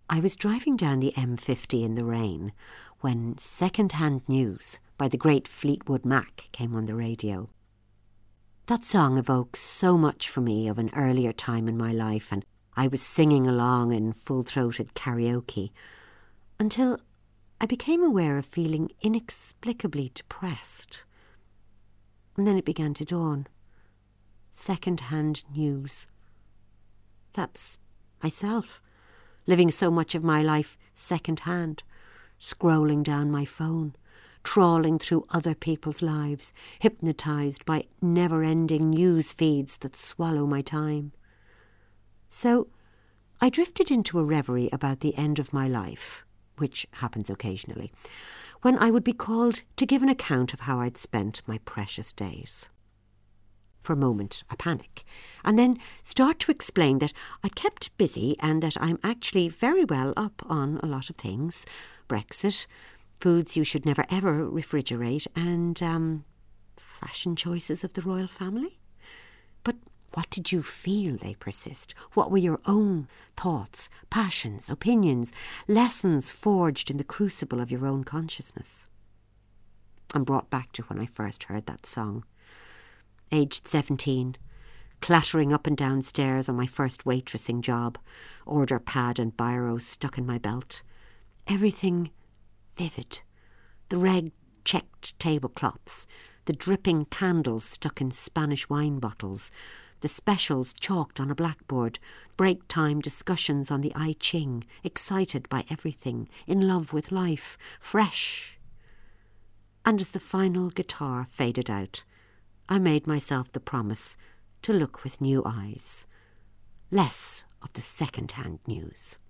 I was driving down the M50 in the rain when Second-Hand News by the great Fleetwood Mac came on the radio. That song evokes so much for me of an earlier time in my life, and I was singing along in full-throated karaoke until I became aware of feeling inexplicably depressed. And then it began to dawn. Second-hand news. That's myself, living so much of my life second-hand, scrolling down my phone, trawling through other people's lives, hypnotised by never-ending news feeds that swallow my time. So I drifted into a reverie about the end of my life, which happens occasionally, when I would be called to give an account of how I'd spent my precious days. For a moment, I panic, and then start to explain that I'd kept busy and that I'm actually very well up on a lot of things. Brexit, foods you should never ever refrigerate, and fashion choices of the royal family. But what did you feel, they persist? What were your own thoughts, passions, opinions, lessons forged in the crucible of your own consciousness? I'm brought back to when I first heard that song. Aged 17, clattering up and down stairs on my first waitressing job, order pad and biro stuck in my belt. Everything vivid. The red-checked tablecloths, the dripping candles stuck in Spanish wine bottles, the specials chalked on a blackboard, break-time discussions on the I Ching, excited by everything, in love with life, fresh. And as the final guitar faded out, I made myself the promise to look with new eyes. Less of the second-hand news.